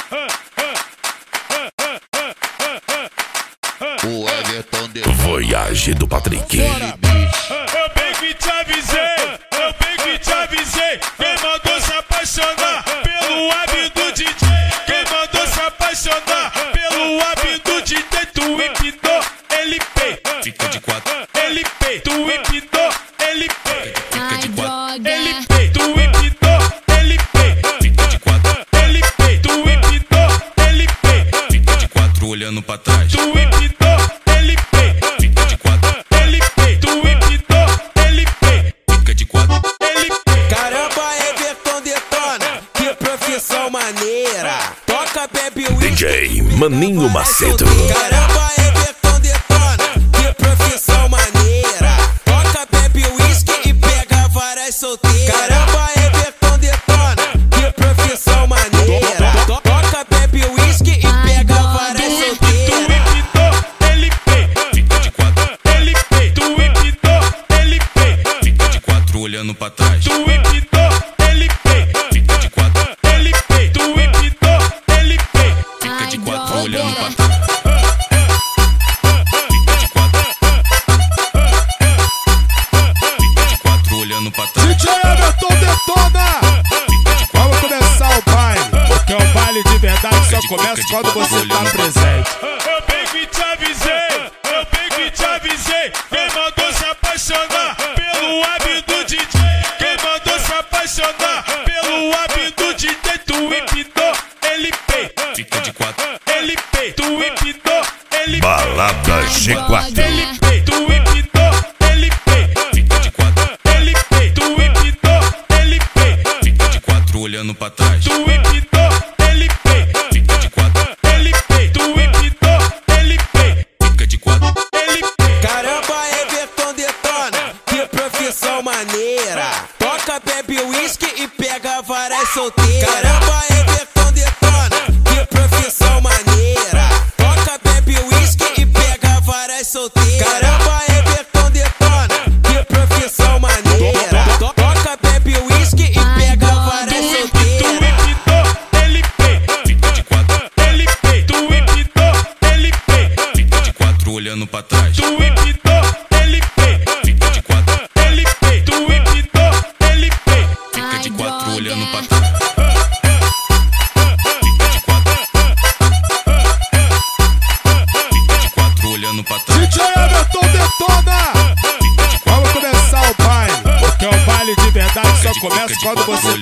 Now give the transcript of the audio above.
O Everton de Voyage do Patrick. Eu bem que te avisei, eu bem que te avisei. Quem mandou se apaixonar pelo hábito do DJ? Quem mandou se apaixonar pelo hábito do DJ? Tu empinou, ele pei. Fica de quatro. Ele pei. Tu empinou, ele pei. Fica de quatro. Ele pei. Tu empinou, ele pei. Fica de quatro. Ele pei. Tu empinou, ele pei. Fica de quatro olhando pra trás. Tu empinou, ele pei. Fica de quatro. Ele pei. Tu empinou, ele pei. Fica de quatro. Ele pei. Caramba, Everton detona, que profissão maneira. Toca, bebe o DJ Maninho Macedo. Caramba, Everton detona, que profissão maneira. Toca, bebe uísque e pega várias solteiras. Caramba, Everton detona, que profissão maneira. Toca, bebe uísque e pega várias solteiras. Ele pei. Fica de quatro. Ele pei. Tu empinou, ele pei. Fica de quatro olhando pra trás. Tu empinou, ele pei. Fica de quatro. Ele pei. Tu empinou, ele pei. Fica de quatro olhando pra trás. Fica de quatro. Fica de quatro olhando pra trás. DJ Everton detona! Vamos começar o baile, porque o baile de verdade só começa quando você tá presente. Eu bem que te avisei, eu bem que te avisei. Quem mandou se apaixonar pelo hábito do DJ? Quem mandou se apaixonar pelo hábito do DJ? Tu empinou, ele pei. Fica de quatro. Ele pei. Tu empinou, ele pei. Balada G4. Ele pei. Tu empinou, ele pei. Fica de quatro. Ele pei. Tu empinou, ele pei. Fica de quatro olhando pra trás. Tu empinou, ele pei. Fica de quatro. Ele pei. Tu empinou, ele pei. Fica de quatro. Ele pei. Caramba, Everton detona, que profissão maneira. Toca, bebe uísque e pega várias solteiras. Caramba, Everton detona, que profissão maneira. Toca, bebe uísque e pega várias solteiras. Caramba, Everton detona, que profissão maneira. Toca, bebe uísque e pega várias Tu solteiras. empinou, ele pei. Fica de quatro. Ele pei. Tu empinou, ele pei. Fica de quatro olhando pra trás. Tu empinou, ele pei. Fica de quatro. Ele pei. Tu empinou, ele pei. Fica de quatro olhando pra trás. Fica de quatro. Fica de quatro olhando pra trás. DJ Everton detona! Fica de quatro. Vamos começar o baile, porque o baile de verdade só começa quando você